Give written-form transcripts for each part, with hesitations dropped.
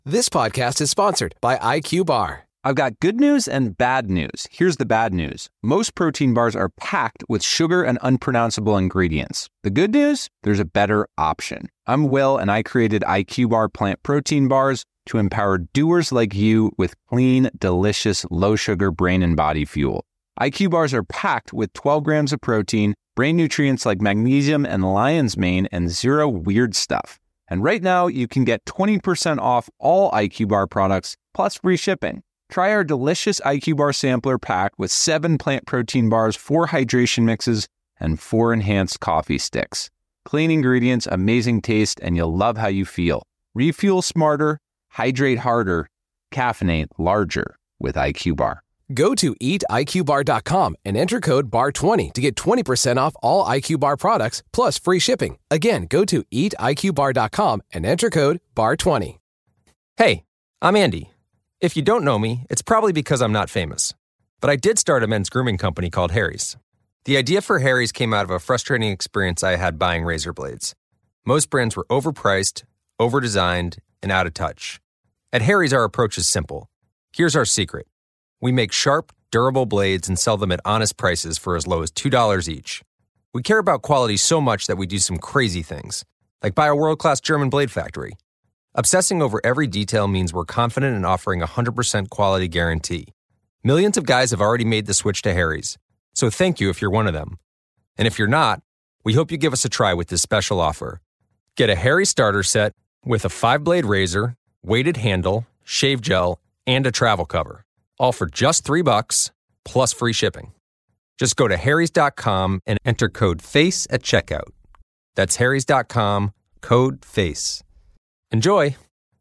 This podcast is sponsored by IQ Bar. I've got good news and bad news. Here's the bad news. Most protein bars are packed with sugar and unpronounceable ingredients. The good news? There's a better option. I'm Will, and I created IQ Bar plant protein bars to empower doers like you with clean, delicious, low-sugar brain and body fuel. IQ Bars are packed with 12 grams of protein, brain nutrients like magnesium and lion's mane, and zero weird stuff. And right now, you can get 20% off all IQ Bar products, plus free shipping. Try our delicious IQ Bar sampler pack with 7 plant protein bars, 4 hydration mixes, and 4 enhanced coffee sticks. Clean ingredients, amazing taste, and you'll love how you feel. Refuel smarter, hydrate harder, caffeinate larger with IQ Bar. Go to eatiqbar.com and enter code BAR20 to get 20% off all IQ Bar products plus free shipping. Again, go to eatiqbar.com and enter code BAR20. Hey, I'm Andy. If you don't know me, it's probably because I'm not famous. But I did start a men's grooming company called Harry's. The idea for Harry's came out of a frustrating experience I had buying razor blades. Most brands were overpriced, overdesigned, and out of touch. At Harry's, our approach is simple. Here's our secret. We make sharp, durable blades and sell them at honest prices for as low as $2 each. We care about quality so much that we do some crazy things, like buy a world-class German blade factory. Obsessing over every detail means we're confident in offering a 100% quality guarantee. Millions of guys have already made the switch to Harry's, so thank you if you're one of them. And if you're not, we hope you give us a try with this special offer. Get a Harry's starter set with a 5-blade razor, weighted handle, shave gel, and a travel cover. All for just $3 plus free shipping. Just go to harrys.com and enter code FACE at checkout. That's harrys.com, code FACE. Enjoy!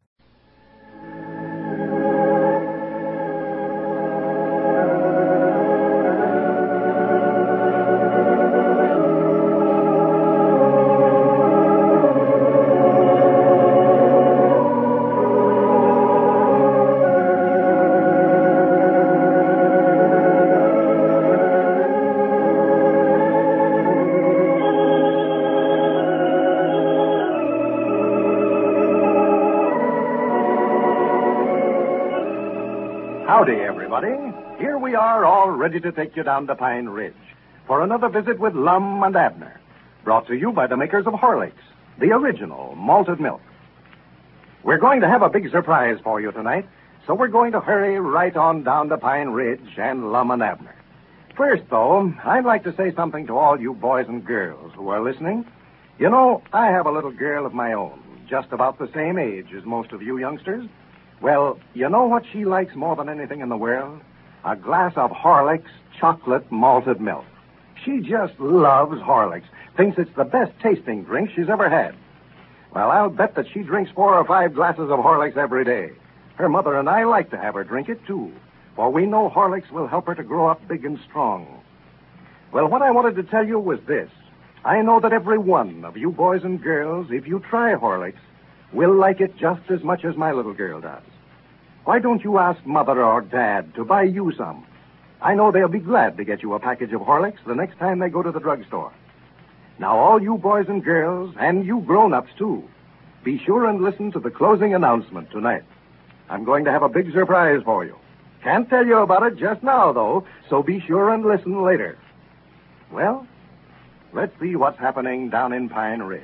Howdy, everybody. Here we are, all ready to take you down to Pine Ridge for another visit with Lum and Abner, brought to you by the makers of Horlicks, the original malted milk. We're going to have a big surprise for you tonight, so we're going to hurry right on down to Pine Ridge and Lum and Abner. First, though, I'd like to say something to all you boys and girls who are listening. You know, I have a little girl of my own, just about the same age as most of you youngsters. Well, you know what she likes more than anything in the world? A glass of Horlicks chocolate malted milk. She just loves Horlicks, thinks it's the best tasting drink she's ever had. Well, I'll bet that she drinks 4 or 5 glasses of Horlicks every day. Her mother and I like to have her drink it, too, for we know Horlicks will help her to grow up big and strong. Well, what I wanted to tell you was this. I know that every one of you boys and girls, if you try Horlicks, will like it just as much as my little girl does. Why don't you ask Mother or Dad to buy you some? I know they'll be glad to get you a package of Horlicks the next time they go to the drugstore. Now, all you boys and girls, and you grown-ups, too, be sure and listen to the closing announcement tonight. I'm going to have a big surprise for you. Can't tell you about it just now, though, so be sure and listen later. Well, let's see what's happening down in Pine Ridge.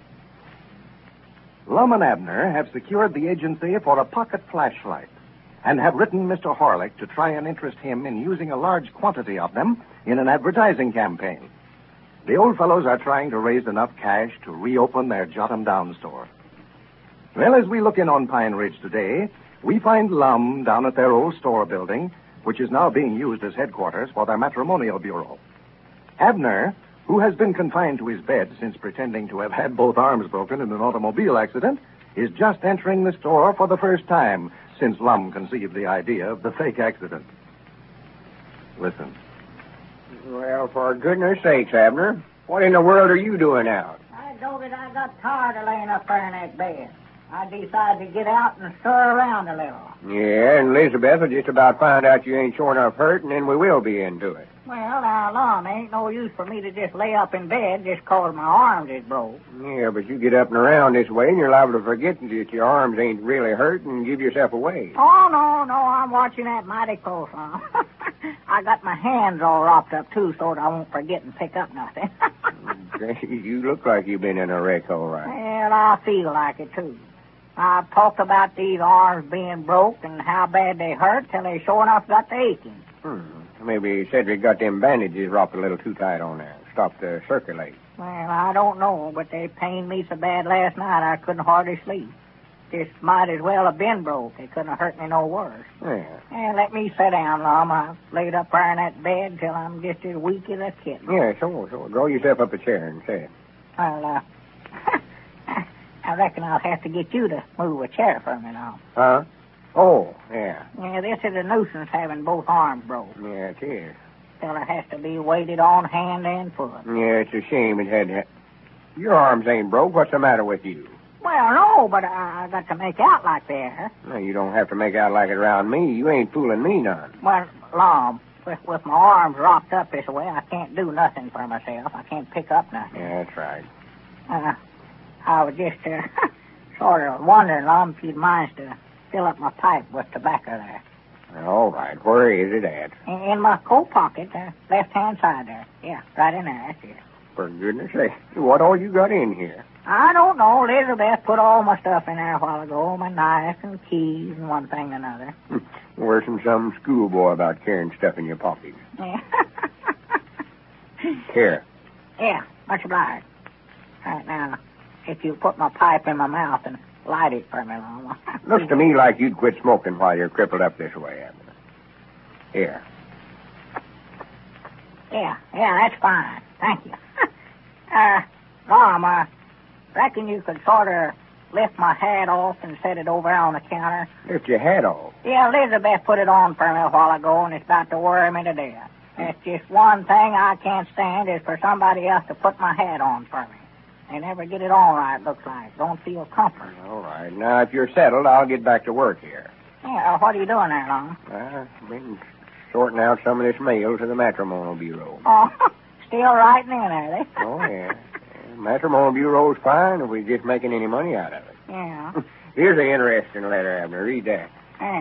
Lum and Abner have secured the agency for a pocket flashlight and have written Mr. Horlick to try and interest him in using a large quantity of them in an advertising campaign. The old fellows are trying to raise enough cash to reopen their Jot-'em-Down store. Well, as we look in on Pine Ridge today, we find Lum down at their old store building, which is now being used as headquarters for their matrimonial bureau. Abner, who has been confined to his bed since pretending to have had both arms broken in an automobile accident, is just entering the store for the first time since Lum conceived the idea of the fake accident. Listen. Well, for goodness sakes, Abner, what in the world are you doing out? I noted I got tired of laying up there in that bed. I decided to get out and stir around a little. Yeah, and Elizabeth will just about find out you ain't sure enough hurt, and then we will be into it. Well, now, Lum, ain't no use for me to just lay up in bed just 'cause my arms is broke. Yeah, but you get up and around this way, and you're liable to forget that your arms ain't really hurt and give yourself away. Oh, no, I'm watching that mighty close, Lum. I got my hands all wrapped up, too, so that I won't forget and pick up nothing. You look like you've been in a wreck, all right. Well, I feel like it, too. I've talked about these arms being broke and how bad they hurt till they sure enough got to aching. Maybe Cedric got them bandages wrapped a little too tight on there. Stopped the circulate. Well, I don't know, but they pained me so bad last night I couldn't hardly sleep. This might as well have been broke. They couldn't have hurt me no worse. Yeah. And let me sit down, Lum. I've laid up there in that bed till I'm just as weak as a kitten. Yeah, so. Draw yourself up a chair and sit. Well, I reckon I'll have to get you to move a chair for me now. Huh? Oh, yeah. Yeah, this is a nuisance having both arms broke. Yeah, it is. Fella has to be weighted on hand and foot. Yeah, it's a shame it had to... Your arms ain't broke. What's the matter with you? Well, no, but I got to make out like that. No, you don't have to make out like it around me. You ain't fooling me none. Well, Lum, with my arms wrapped up this way, I can't do nothing for myself. I can't pick up nothing. Yeah, that's right. I was just sort of wondering, Lum, if you'd mind to fill up my pipe with tobacco there. All right. Where is it at? In my coat pocket, left-hand side there. Yeah, right in there. That's it. For goodness sake, what all you got in here? I don't know. Elizabeth put all my stuff in there a while ago, my knife and keys and one thing and another. Worse than some schoolboy about carrying stuff in your pockets. Yeah. Here. Yeah, much obliged. Right now, if you put my pipe in my mouth and light it for me, Lum. Looks to me like you'd quit smoking while you're crippled up this way, Abner. Here. Yeah, that's fine. Thank you. Lum, reckon you could sort of lift my hat off and set it over on the counter? Lift your hat off? Yeah, Elizabeth put it on for me a while ago, and it's about to worry me to death. That's just one thing I can't stand is for somebody else to put my hat on for me. They never get it on right, looks like. Don't feel comfort. All right. Now, if you're settled, I'll get back to work here. Yeah, what are you doing there, Lum? I've been sorting out some of this mail to the matrimonial bureau. Oh, still writing in, are they? Oh, yeah. Matrimonial bureau's fine if we're just making any money out of it. Yeah. Here's an interesting letter, Abner. Read that.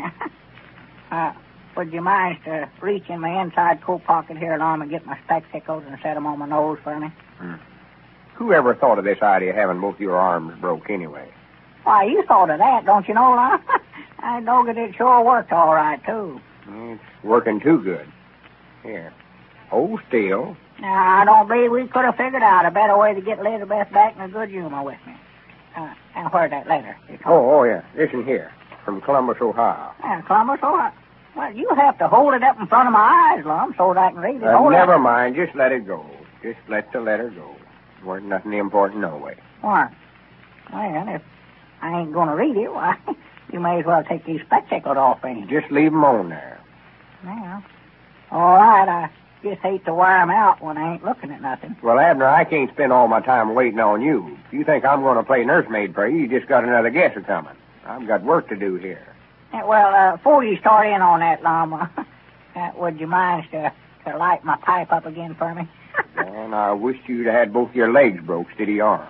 Yeah. Would you mind to reach in my inside coat pocket here, Lum, and get my spectacles and set them on my nose for me? Who ever thought of this idea of having both your arms broke anyway? Why, you thought of that, don't you know, Lum? I know that it sure worked all right, too. It's working too good. Here. Hold still. Now, I don't believe we could have figured out a better way to get Elizabeth back in a good humor with me. And where's that letter? Oh, yeah. Listen here. From Columbus, Ohio. Columbus, Ohio? Well, you have to hold it up in front of my eyes, Lum, so that I can read it. Never mind. Just let it go. Just let the letter go. It wasn't nothing important, no way. Why? Well, if I ain't going to read it, why, you may as well take these spectacles off, ain't you? Just leave them on there. Well, all right. I just hate to wear them out when I ain't looking at nothing. Well, Abner, I can't spend all my time waiting on you. If you think I'm going to play nursemaid for you, you just got another guesser coming. I've got work to do here. Well, before you start in on that, Lum, would you mind to light my pipe up again for me? And I wish you'd had both your legs broke instead of your arms.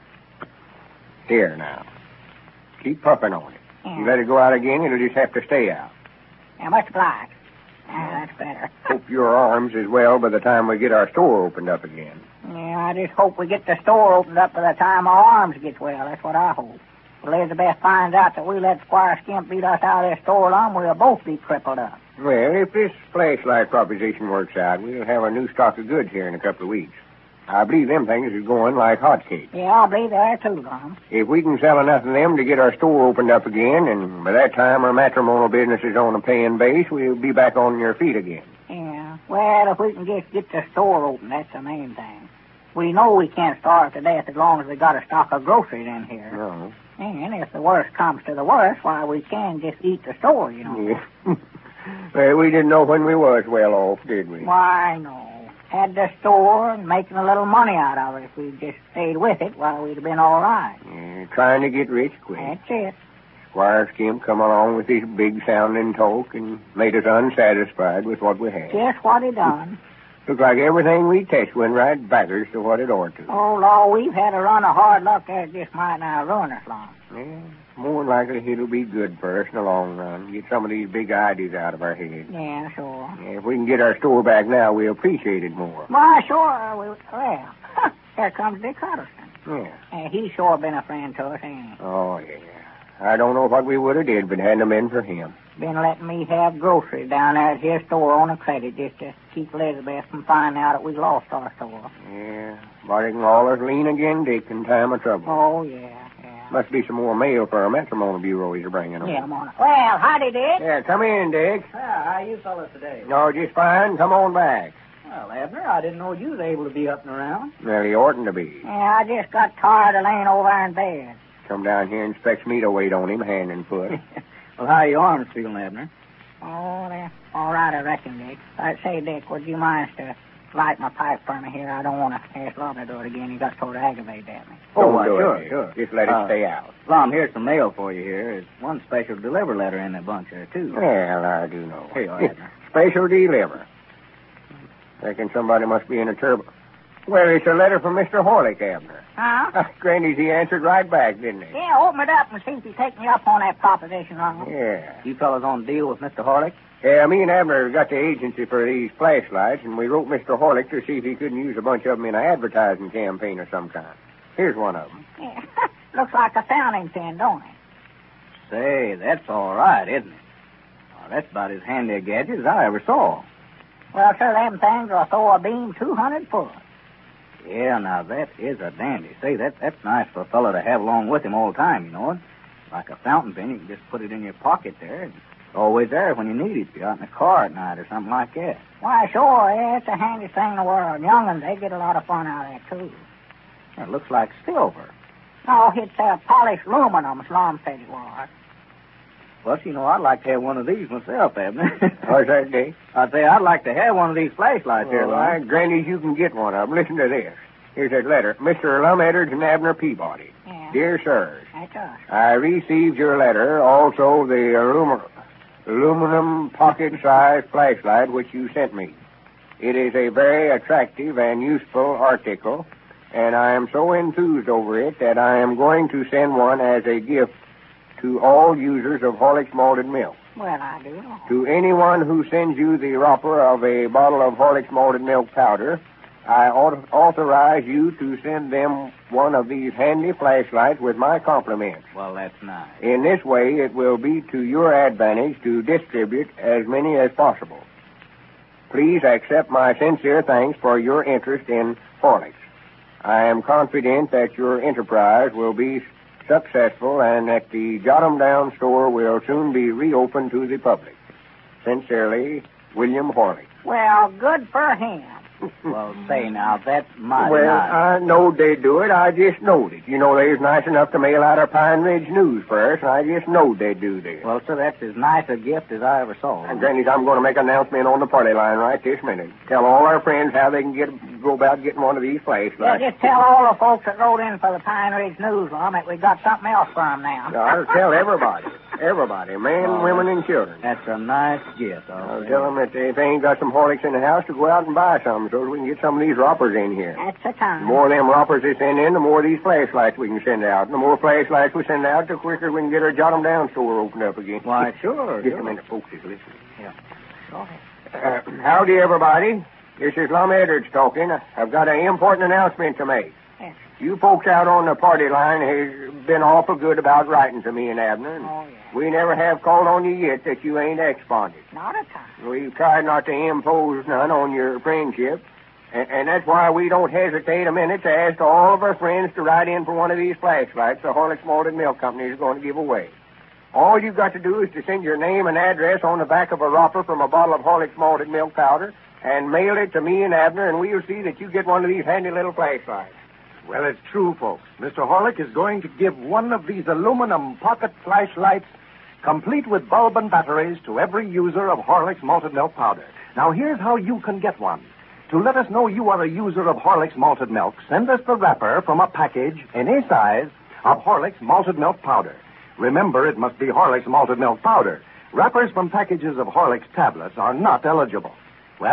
Here, now. Keep puffing on it. Yeah. You let it go out again, it'll just have to stay out. Yeah, much obliged. That's better. Hope your arms as well by the time we get our store opened up again. Yeah, I just hope we get the store opened up by the time our arms get well. That's what I hope. If Elizabeth finds out that we let Squire Skimp beat us out of this store, Lum, we'll both be crippled up. Well, if this flashlight proposition works out, we'll have a new stock of goods here in a couple of weeks. I believe them things are going like hotcakes. Yeah, I believe they are too, Lum. If we can sell enough of them to get our store opened up again, and by that time our matrimonial business is on a paying base, we'll be back on your feet again. Yeah. Well, if we can just get the store open, that's the main thing. We know we can't starve to death as long as we got a stock of groceries in here. No. And if the worst comes to the worst, why, we can just eat the store, you know. Yeah. Well, we didn't know when we was well off, did we? Why, no. Had the store and making a little money out of it. If we'd just stayed with it, well, we'd have been all right. Yeah, trying to get rich quick. That's it. Squire Skimp come along with his big-sounding talk and made us unsatisfied with what we had. Just what he done. Looks like everything we test went right backwards to what it ought to. Oh, Lord, we've had a run of hard luck that just might now ruin us, Lon. Yeah, more than likely it'll be good for us in the long run. Get some of these big ideas out of our heads. Yeah, sure. Yeah, if we can get our store back now, we'll appreciate it more. Why, sure. Well, here comes Dick Huddleston. Yeah. He's sure been a friend to us, ain't he? Oh, yeah. I don't know what we would have did if it hadn't been for him. Been letting me have groceries down there at his store on a credit just to keep Elizabeth from finding out that we lost our store. Yeah, but it can always lean again, Dick, in time of trouble. Oh, yeah. Must be some more mail for our matrimony bureau he's bringing on. Yeah, I'm on it. Well, howdy, Dick. Yeah, come in, Dick. Well, how you fellas today? No, just fine. Come on back. Well, Abner, I didn't know you was able to be up and around. Well, he oughtn't to be. Yeah, I just got tired of laying over in bed. Come down here and expects me to wait on him hand and foot. Well, how are your arms feeling, Abner? Oh, they're all right, I reckon, Dick. Say, Dick, would you mind to light my pipe for me here? I don't want to ask Lon to do it again. He got sort of aggravated at me. Don't do sure, it. sure. Just let it stay out. Lon, here's some mail for you here. There's one special deliver letter in that bunch there, too. Well, I do know. Here you are, Abner. Special deliver. Reckon somebody must be in a turbo. Well, it's a letter from Mr. Horlick, Abner. Huh? Granny's, he answered right back, didn't he? Yeah, open it up and see if you take me up on that proposition, Ron. Yeah. You fellas on deal with Mr. Horlick? Yeah, me and Abner got the agency for these flashlights, and we wrote Mr. Horlick to see if he couldn't use a bunch of them in an advertising campaign of some kind. Here's one of them. Yeah. Looks like a fountain pen, don't it? Say, that's all right, isn't it? Well, that's about as handy a gadget as I ever saw. Well, sir, them things will throw a beam 200 foot. Yeah, now that is a dandy. Say, that's nice for a fellow to have along with him all the time, you know. Like a fountain pen, you can just put it in your pocket there. It's always there when you need it. If you're out in the car at night or something like that. Why, sure, yeah, it's the handiest thing in the world. Young'uns, they get a lot of fun out of it, too. It looks like silver. No, it's polished aluminum, as Lon said it was. Well, you know, I'd like to have one of these myself, Abner. What's that, Dick? I'd say I'd like to have one of these flashlights here, All right, Lon. Granny's, you can get one of them. Listen to this. Here's that letter. Mr. Lum Edwards and Abner Peabody. Yeah. Dear sirs, That's us. I received your letter, also the aluminum pocket-sized flashlight which you sent me. It is a very attractive and useful article, and I am so enthused over it that I am going to send one as a gift to all users of Horlick's malted milk. Well, I do know. To anyone who sends you the wrapper of a bottle of Horlick's malted milk powder, I authorize you to send them one of these handy flashlights with my compliments. Well, that's nice. In this way, it will be to your advantage to distribute as many as possible. Please accept my sincere thanks for your interest in Horlick's. I am confident that your enterprise will be successful and that the Jot-'em Down store will soon be reopened to the public. Sincerely, William Horlick. Well, good for him. Well, say now, that's mighty Well, nice. I knowed they'd do it. I just knowed it. You know, they was nice enough to mail out our Pine Ridge News for us, and I just knowed they'd do this. Well, sir, that's as nice a gift as I ever saw. And, Granny, I'm going to make an announcement on the party line right this minute. Tell all our friends how they can go about getting one of these flashlights. Yeah, just tell all the folks that wrote in for the Pine Ridge News, Lon, that we got something else for them now. I'll tell everybody. Everybody. Men, women, and children. That's a nice gift. I'll tell them that if they ain't got some Horlicks in the house, to go out and buy some so we can get some of these wrappers in here. That's the time. The more of them wrappers they send in, the more of these flashlights we can send out. And the more flashlights we send out, the quicker we can get our Jot-'em Down store opened up again. Why, sure. Just a minute, folks is listening. Yeah. Go ahead. Howdy, everybody. This is Lum Edwards talking. I've got an important announcement to make. Yes. You folks out on the party line have been awful good about writing to me and Abner. And Oh, yeah. we never have called on you yet that you ain't ex-bonded. Not a time. We've tried not to impose none on your friendship, and that's why we don't hesitate a minute to ask all of our friends to write in for one of these flashlights the Horlick's Malted Milk Company is going to give away. All you've got to do is to send your name and address on the back of a wrapper from a bottle of Horlick's Malted Milk powder and mail it to me and Abner, and we'll see that you get one of these handy little flashlights. Well, it's true, folks. Mr. Horlick is going to give one of these aluminum pocket flashlights, complete with bulb and batteries, to every user of Horlick's Malted Milk Powder. Now, here's how you can get one. To let us know you are a user of Horlick's Malted Milk, send us the wrapper from a package, any size, of Horlick's Malted Milk Powder. Remember, it must be Horlick's Malted Milk Powder. Wrappers from packages of Horlick's tablets are not eligible. Well,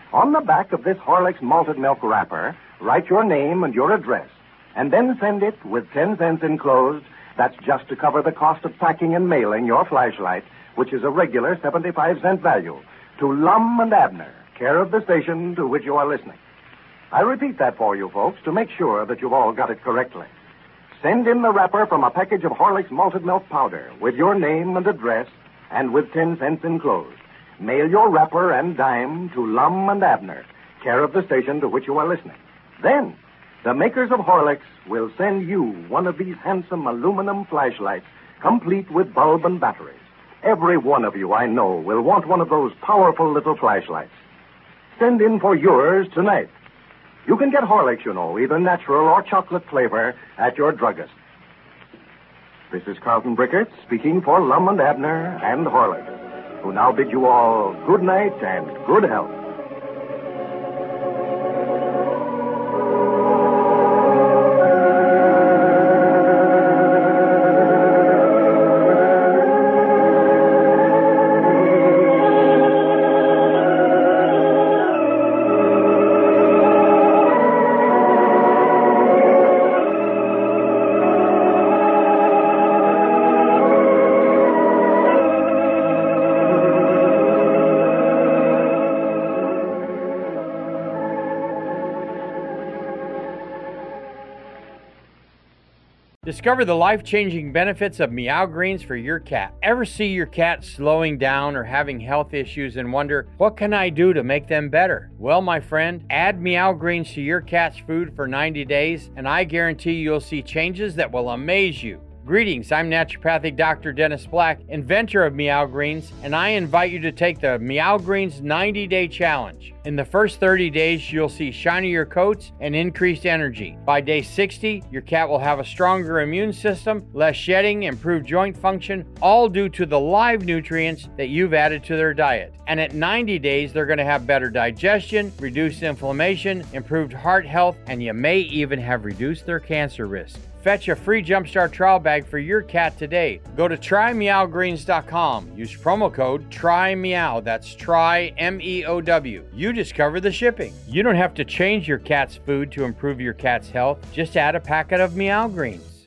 On the back of this Horlicks malted milk wrapper, write your name and your address, and then send it with 10 cents enclosed. That's just to cover the cost of packing and mailing your flashlight, which is a regular 75-cent value, to Lum and Abner, care of the station to which you are listening. I repeat that for you, folks, to make sure that you've all got it correctly. Send in the wrapper from a package of Horlicks malted milk powder with your name and address and with 10 cents enclosed. Mail your wrapper and dime to Lum and Abner, care of the station to which you are listening. Then, the makers of Horlicks will send you one of these handsome aluminum flashlights, complete with bulb and batteries. Every one of you, I know, will want one of those powerful little flashlights. Send in for yours tonight. You can get Horlicks, you know, either natural or chocolate flavor, at your druggist. This is Carlton Brickert speaking for Lum and Abner and Horlicks, who now bid you all good night and good health. Discover the life-changing benefits of Meow Greens for your cat. Ever see your cat slowing down or having health issues and wonder, what can I do to make them better? Well, my friend, add Meow Greens to your cat's food for 90 days, and I guarantee you'll see changes that will amaze you. Greetings, I'm naturopathic Dr. Dennis Black, inventor of Meow Greens, and I invite you to take the Meow Greens 90-day challenge. In the first 30 days, you'll see shinier coats and increased energy. By day 60, your cat will have a stronger immune system, less shedding, improved joint function, all due to the live nutrients that you've added to their diet. And at 90 days, they're going to have better digestion, reduced inflammation, improved heart health, and you may even have reduced their cancer risk. Fetch a free Jumpstart trial bag for your cat today. Go to trymeowgreens.com. Use promo code TRYMEOW. That's try, M-E-O-W. You discover the shipping. You don't have to change your cat's food to improve your cat's health. Just add a packet of Meow Greens.